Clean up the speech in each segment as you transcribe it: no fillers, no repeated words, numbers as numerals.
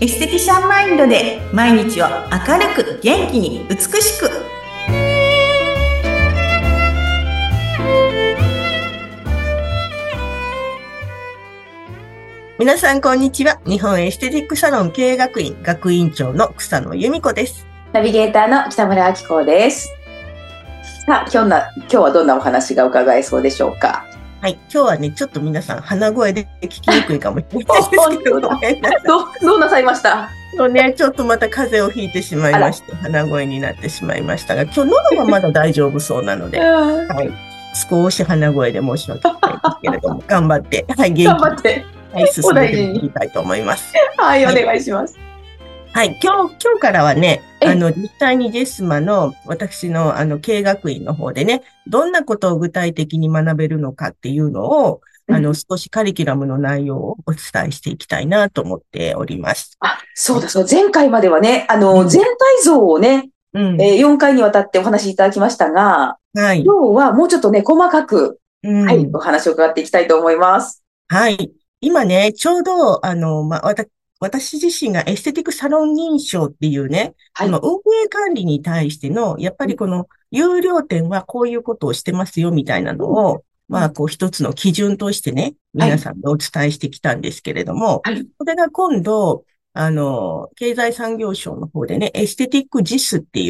エステティシャンマインドで毎日を明るく元気に美しく。皆さんこんにちは。日本エステティックサロン経営学院学院長の草野由美子です。 ナビゲーターの北村明子です。さあ、今日はどんなお話が伺えそうでしょうか。 はい、今日はね、ちょっと皆さん鼻声で聞きにくいかもしれないですけど、 どうなさいました？ ちょっとまた風邪をひいてしまいまして、鼻声になってしまいましたが、今日喉はまだ大丈夫そうなので、はい、少し鼻声で申し訳ないですけれども、頑張って、はい、元気に、はい、進めていきたいと思います。 はい、お願いします。 はい、今日からはね、実際にジェスマの私の経営学院の方でね、どんなことを具体的に学べるのかっていうのを、少しカリキュラムの内容をお伝えしていきたいなと思っております。 そうだ、前回まではね、全体像をね、4回にわたってお話しいただきましたが、はい、今日はもうちょっとね、細かく、はい、お話を伺っていきたいと思います。 はい。今ね、ちょうど、私自身がエステティックサロン認証っていうね、はい、この運営管理に対しての、やっぱりこの有料店はこういうことをしてますよみたいなのを、こう一つの基準としてね、皆さんにお伝えしてきたんですけれども、はい、これが今度、経済産業省の方でね、エステティックジスっていう、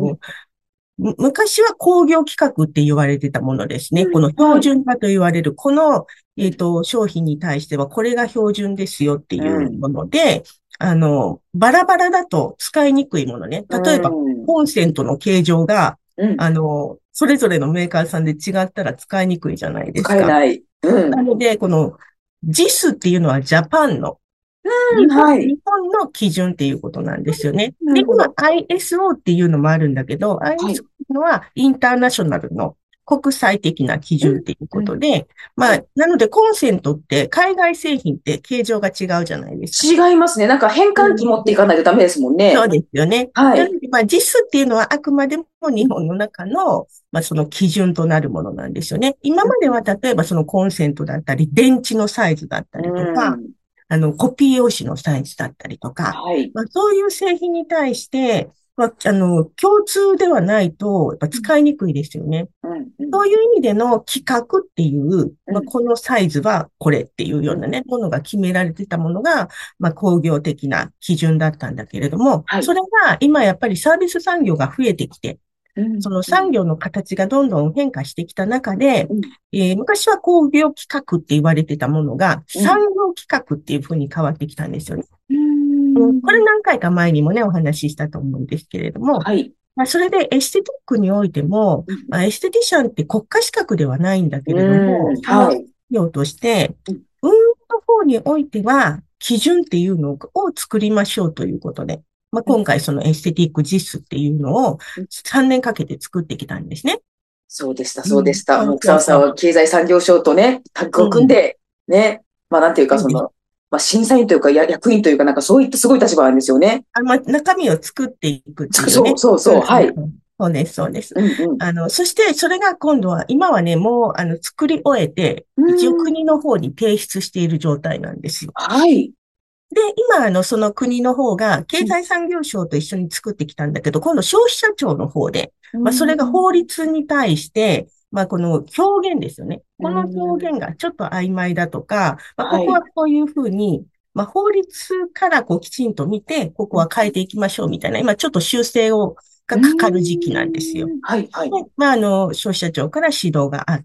昔は工業規格って言われてたものですね。この標準化と言われる、この、商品に対してはこれが標準ですよっていうもので、バラバラだと使いにくいものね。例えば、コンセントの形状が、それぞれのメーカーさんで違ったら使いにくいじゃないですか。 使えない。 なので、この JIS っていうのはジャパンの、日本の基準っていうことなんですよね。で、この ISO っていうのもあるんだけど、ISO っていうのはインターナショナルの国際的な基準っていうことで、なのでコンセントって海外製品って形状が違うじゃないですか。違いますね。なんか変換器持っていかないとダメですもんね。 そうですよね。はい。なので、JIS っていうのはあくまでも日本の中の、その基準となるものなんですよね。今までは例えばそのコンセントだったり、電池のサイズだったりとか、コピー用紙のサイズだったりとか、そういう製品に対して、共通ではないと、やっぱ使いにくいですよね。そういう意味での規格っていう、このサイズはこれっていうようなね、ものが決められてたものが、工業的な基準だったんだけれども、それが今やっぱりサービス産業が増えてきて、その産業の形がどんどん変化してきた中で、昔は工業規格って言われてたものが、産業規格っていう風に変わってきたんですよね。これ何回か前にもね、お話ししたと思うんですけれども、それでエステティックにおいても、エステティシャンって国家資格ではないんだけれども、産業として、運営の方においては、基準っていうのを作りましょうということで、今回そのエステティックJISっていうのを3年かけて作ってきたんですね。 そうでした。草野さんは経済産業省とね、タッグを組んで、ね、なんていうか審査員というか役員というかなんかそういったすごい立場なんですよね。 中身を作っていくっていうね。 そう、はい。 そうです。そしてそれが今度は、今はね、もう作り終えて、一応国の方に提出している状態なんですよ。 はい。 で、今、その国の方が、経済産業省と一緒に作ってきたんだけど、今度消費者庁の方で、それが法律に対して、この表現ですよね。この表現がちょっと曖昧だとか、ここはこういうふうに、法律からきちんと見て、ここは変えていきましょうみたいな、今ちょっと修正がかかる時期なんですよ。 はい。 で、消費者庁から指導があって、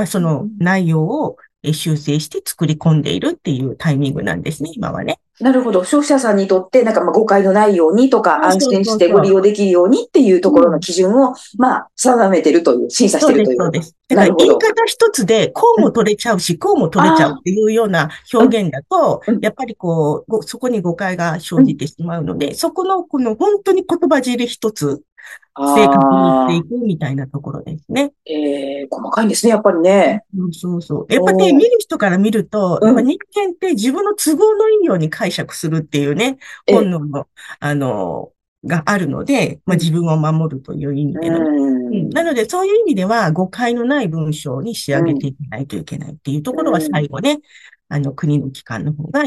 その内容を修正して作り込んでいるっていうタイミングなんですね、今はね。 なるほど。消費者さんにとって、なんか誤解のないようにとか、安心してご利用できるようにっていうところの基準を、定めてるという、審査してるという。 そうです。だから言い方一つで、こうも取れちゃうし、こうも取れちゃうっていうような表現だと、やっぱりそこに誤解が生じてしまうので、そこの、本当に言葉尻一つ、正確に言っていくみたいなところですね。 細かいんですね、やっぱりね。 そう。やっぱね、見る人から見ると、やっぱ人間って自分の都合のいいように解釈するっていうね、本能の、があるので、自分を守るという意味での。なので、そういう意味では、誤解のない文章に仕上げていかないといけないっていうところは最後ね、国の機関の方が今、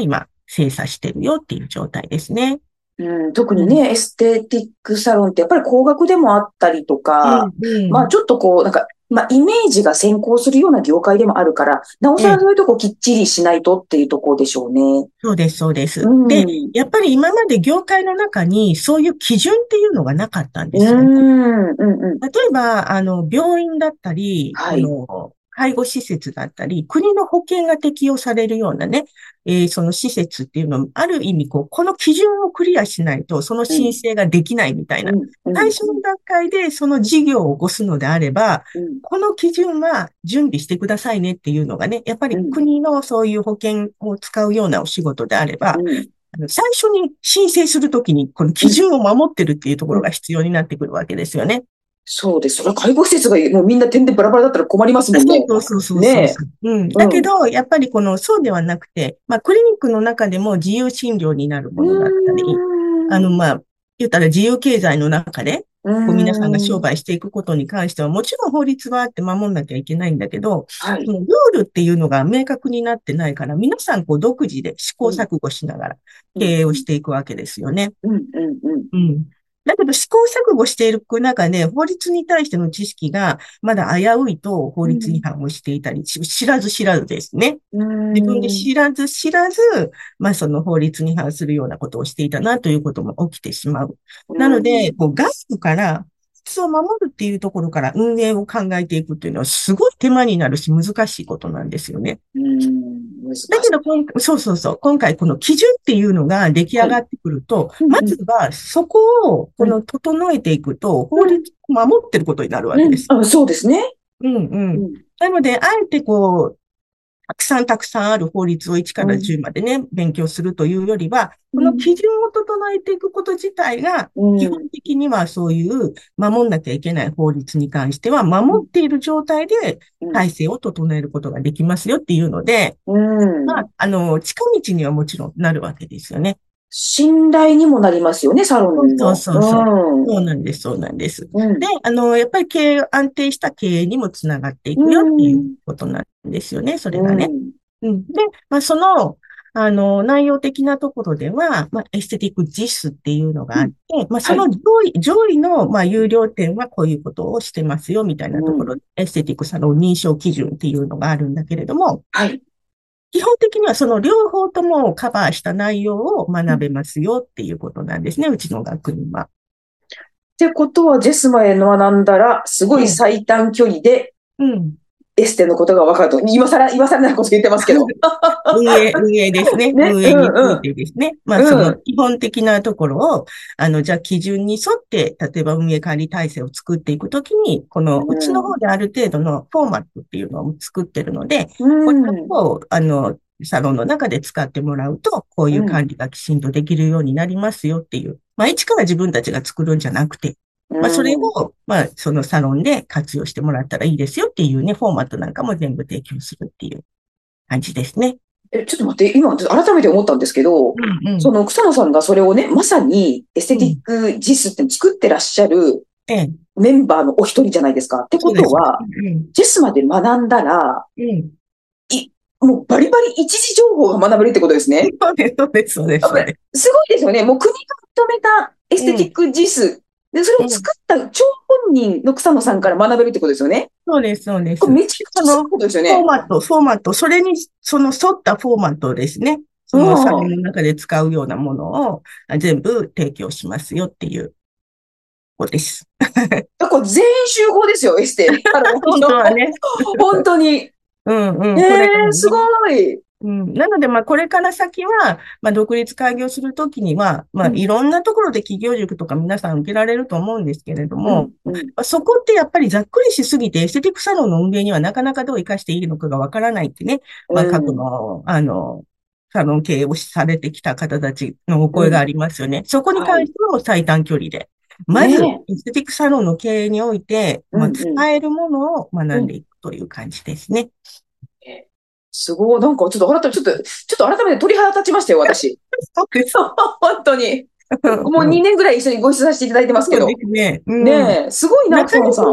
精査してるよっていう状態ですね。 特にね、エステティックサロンってやっぱり高額でもあったりとか、まあちょっとこう、なんか、まあイメージが先行するような業界でもあるから、なおさらそういうとこきっちりしないとっていうところでしょうね。 そうです、そうです。で、やっぱり今まで業界の中にそういう基準っていうのがなかったんですよね。例えば、病院だったり、この、介護施設だったり、国の保険が適用されるようなね、その施設っていうのは、ある意味、この基準をクリアしないと、その申請ができないみたいな。最初の段階でその事業を起こすのであれば、この基準は準備してくださいねっていうのがね、やっぱり国のそういう保険を使うようなお仕事であれば、最初に申請するときに、この基準を守ってるっていうところが必要になってくるわけですよね。 そうです。それは介護施設がもうみんな点でバラバラだったら困りますもんね。 そう。だけど、やっぱりそうではなくて、まあ、クリニックの中でも自由診療になるものだったり、まあ、言ったら自由経済の中で、皆さんが商売していくことに関しては、もちろん法律はあって守んなきゃいけないんだけど、そのルールっていうのが明確になってないから、皆さん独自で試行錯誤しながら経営をしていくわけですよね。だけど試行錯誤していく中で、法律に対しての知識がまだ危ういと法律違反をしていたり、知らず知らずですね。自分で知らず、まあその法律に反するようなことをしていたなということも起きてしまう。なので、外部から法律を守るっていうところから運営を考えていくっていうのはすごい手間になるし難しいことなんですよね。だけど今回この基準っていうのが出来上がってくると、まずはそこを整えていくと、法律を守ってることになるわけです。 そうですね。 なので、あえてたくさんある法律を1から10までね、勉強するというよりは、この基準を整えていくこと自体が、基本的にはそういう守んなきゃいけない法律に関しては、守っている状態で体制を整えることができますよっていうので、まあ、近道にはもちろんなるわけですよね。 信頼にもなりますよね、サロンの。 そうなんです。で、やっぱり安定した経営にもつながっていくよっていうことなんですよね、それがね。で、まあ、内容的なところでは、まあ、エステティック実っていうのがあって、まあ、その上位の、まあ、有料店はこういうことをしてますよ、みたいなところで、エステティックサロン認証基準っていうのがあるんだけれども、基本的にはその両方ともカバーした内容を学べますよっていうことなんですね、うちの学院は。 ってことは、ジェスマへ学んだら、すごい最短距離で、エステのことが分かると。今更なこと言ってますけど。 運営ですね。運営についてですね。まあ、その基本的なところを、じゃあ基準に沿って、例えば運営管理体制を作っていくときに、うちの方である程度のフォーマットっていうのを作ってるので、これを、サロンの中で使ってもらうと、こういう管理がきちんとできるようになりますよっていう。まあ、一から自分たちが作るんじゃなくて、まあ、それを、まあ、そのサロンで活用してもらったらいいですよっていうね、フォーマットなんかも全部提供するっていう感じですね。 ちょっと待って、今、改めて思ったんですけど、その草野さんがそれをね、まさにエステティックジスって作ってらっしゃるメンバーのお一人じゃないですか。ってことは、ジェスまで学んだら、もうバリバリ一時情報が学べるってことですね。 そうです。 すごいですよね。もう国が認めたエステティックジス。で、それを作った張本人の草野さんから学べるってことですよね。 そうです。これめちゃくちゃすごいことですよね。 フォーマット、それに、その沿ったフォーマットですね。そのサロンの中で使うようなものを全部提供しますよっていうことです。 これ全員集合ですよ、エステ。 本当はね。 本当に。すごい。 なので、まあ、これから先は、まあ、独立開業するときには、まあ、いろんなところで企業塾とか皆さん受けられると思うんですけれども、そこってやっぱりざっくりしすぎて、エステティックサロンの運営にはなかなかどう活かしていいのかがわからないってね、まあ、過去の、サロン経営をされてきた方たちのお声がありますよね。そこに関してはもう最短距離で。まず、エステティックサロンの経営において、まあ、使えるものを学んでいくという感じですね。 すごい。なんかちょっと改めて鳥肌立ちましたよ、私。 そうです。 本当に。もう2年ぐらい一緒にご一緒させていただいてますけど。 そうですね。 ねえ、すごいな、草野さん。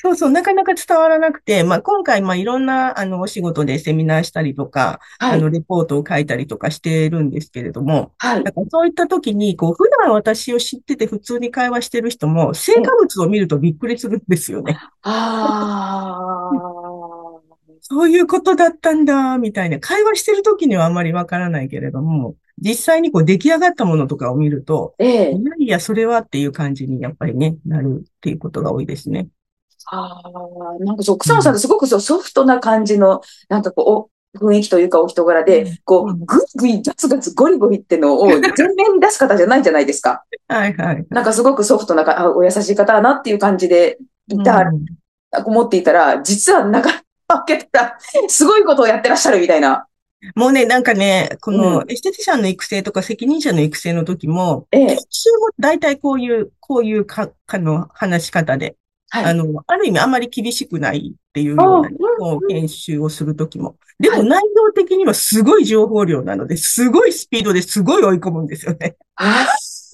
そうそう、なかなか伝わらなくて、今回、いろんな、お仕事でセミナーしたりとか、 はい。 レポートを書いたりとかしてるんですけれども、 はい。 だからそういった時に、普段私を知ってて普通に会話してる人も、成え、 果物を見るとびっくりするんですよね。 あそういうことだったんだ、みたいな。会話してる時にはあまりわからないけれども、実際に出来上がったものとかを見ると、 ええ。 いやいや、それはっていう感じにやっぱりね、なるっていうことが多いですね。 なんかそう、草野さんっうん。 てすごくソフトな感じの、なんか雰囲気というかお人柄で、 うん。うん。 ぐいぐいガツガツゴリゴリってのを全面に出す方じゃないじゃないですか。 はいはいはい。 なんかすごくソフトなお優しい方だなっていう感じでういた、 ん。 思っていたら、実は中開けたら、すごいことをやってらっしゃるみたいな。 もうね、なんかね、こうん。 のエステティシャンの育成とか責任者の育成の時も、研ええ。 修も大体こういう話し方で、 はい。 ある意味あまり厳しくないっていうああ、 ようなね、 うん、うん。 研修をする時も。ではい。 も内容的にはすごい情報量なので、すごいスピードですごい追い込むんですよね。 あ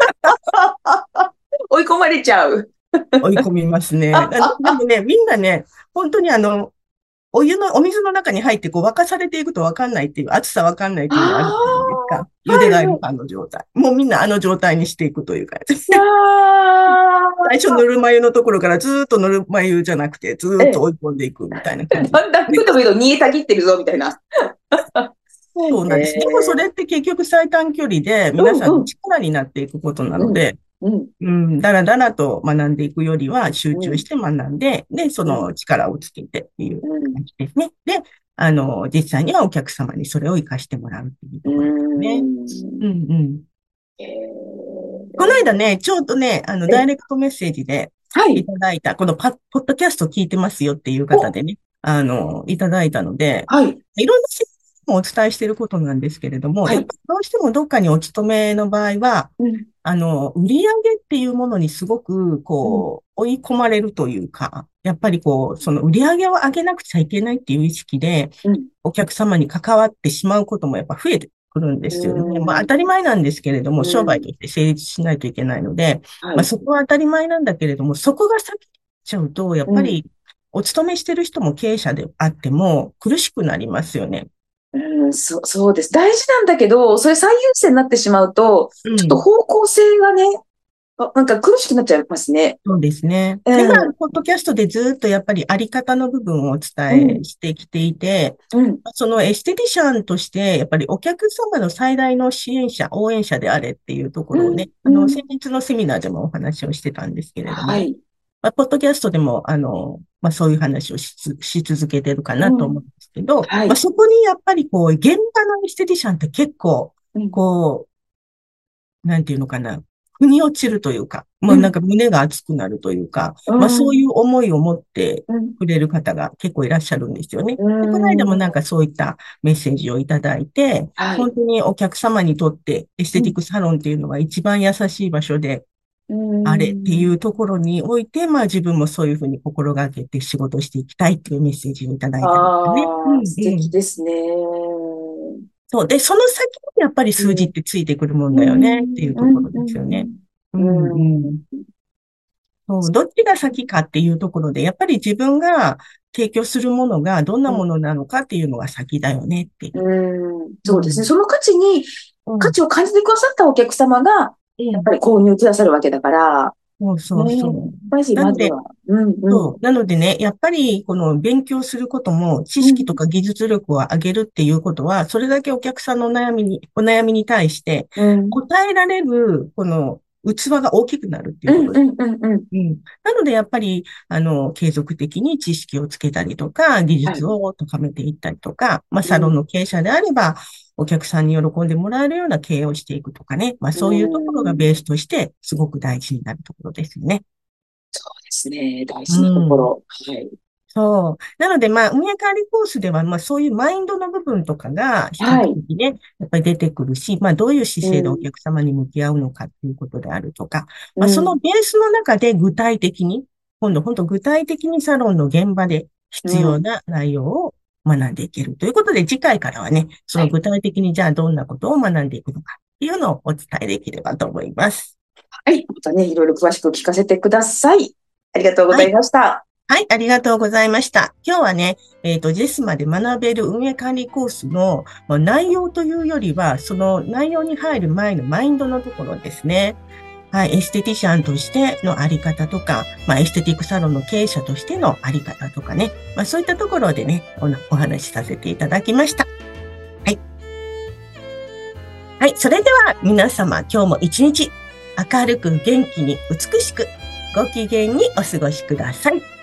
追い込まれちゃう。 追い込みますね。でもね、みんなね、本当にお水の中に入って沸かされていくとわかんないっていう、熱さわかんないっあていうのあるじゃないですあ、 か。茹ではいはい。 ガエルパンの状態。もうみんなあの状態にしていくというか、 いや最初ぬるま湯のところからずーっとぬるま湯じゃなくて、ずー、 ーっと追い込んでいくみたいな感じ。 だんだん、ふと見ると煮えたぎってるぞ、みたいな。 そうなんです。でもそれって結局最短距離で皆さんのうんうん、 力になっていくことなうん、 ので、 うん、 うん、だらだらと学んでいくよりは集うん、 中して学んで、で、そうん、 の力をつけてっていううん、 感じですね。で、実際にはお客様にそれを活かしてもらうっていううところですね。うん。 んうん。 えこの間ー、 ね、ちょうどね、ダイえ、 レクトメッセージでいはい。 ただいた、このポッドキャスト聞いてますよっていう方お、 でね、いただいたので、 はい、 いろんなシステムをお伝えしていることなんですけれども、 はい。 やっぱどうしてもどっかにお勤めの場合は、 うん、 売り上げっていうものにすごく、 うん、 追い込まれるというか、やっぱりその売り上げを上げなくちゃいけないっていう意識で、 うん、 お客様に関わってしまうこともやっぱ増えてくるんでうすよね。まあ当たりん、 前なんですけれども、 うん、 商売として成立しないといけないので、 はい。 そこは当たり前なんだけれども、そこが先に行っちゃうと、やっうん、 ぱりお勤めしてる人も経営者であっても苦しくなりますよね。 うん、そうです。大事なんだけど、それ最優先になってしまうと、ちょっとうん。 方向性がね、なんか苦しくなっちゃいますね。 そうですね。で、 うん、 ポッドキャストでずっとやっぱりあり方の部分をおうん、 伝えしてきていて、 うん、 そのエステティシャンとして、やっぱりお客様の最大の支援者、応援者であれっていうとこうん、 ろをね、 うん。 先日のセミナーでもお話をしてたんですけれども、 はい。 ポッドキャストでも、そういう話をし続けてるかなとうん。 思うんですけど、 はい。 そこにやっぱり現場のエステティシャンって結構、 うん。 こなんていうのかな、腑に落ちるというか、もうん。 うなんか胸が熱くなるというか、 うそういん。 う思いを持ってうん。 くれる方が結構いらっしゃるんですよね。 うで、この間もん。 なんかそういったメッセージをいただいて、 はい。 本当にお客様にとってエスうん。 テティックサロンっていうのが一番優しい場所でうあれっていん。 うところにおいて、自分もそういうふうに心がけて仕事していきたいっていうメッセージをいただいたんですね。うああ、素んうん。 敵ですね。うそう。で、その先にやっぱり数字っん。 てついてくるもんうだよねってん。 いうところうん。 ですよね。ううんうん。うん。 ん。 そう、どっちが先かっていうところで、やっぱり自分が提供するものがどんなものなのかっていうのが先だよねっていう。 そうですね。 うん、 その価うん、 値を感じてくださったお客様が、 うん。 やっぱり購入くださるわけだから、 そうそねえ、やっうそう。 ぱりなので、 まずは、うんうん。 そう。なのでね、やっぱりこの勉強することも知うん識とか技術力を上げるっていうことは、それだけお客さんのお悩みに対してうん。 答えられる、この器が大きくなるっていうこと。 うんうんうんうん。 うん。なので、やっぱり、継続的に知識をつけたりとか、技はい。 術を高めていったりとか、サロンうん。 の経営者であれば、お客さんに喜んでもらえるような経営をしていくとかね。 うそういうところがん。 ベースとして、すごく大事になるところですよね。 そうですね。大う事なとこん。 ろ。はい。 そう。なので、運営管理コースでは、そういうマインドの部分とかが比較はい。 的ね、やっぱり出てくるし、どういう姿勢でおうん。 客様に向き合うのかっていうことであるとか、そのうん。 ベースの中で具体的に、今度、本当具体的にサロンの現場でう必要ん。 な内容を学んでいけるということで、次回からはね、そはい。 の具体的にじゃあどんなことを学んでいくのかっていうのをお伝えできればと思います。 はい。またね、いろいろ詳しく聞かせてください。ありがとうございはい。 ました。 はい、ありがとうございました。今日はね、JESMA で学べる運営管理コースの内容というよりは、その内容に入る前のマインドのところですね。はい、エステティシャンとしてのあり方とか、エステティックサロンの経営者としてのあり方とかね、そういったところでね、お話しさせていただきました。はい。はい、それでは皆様、今日も一日明るく元気に美しくご機嫌にお過ごしください。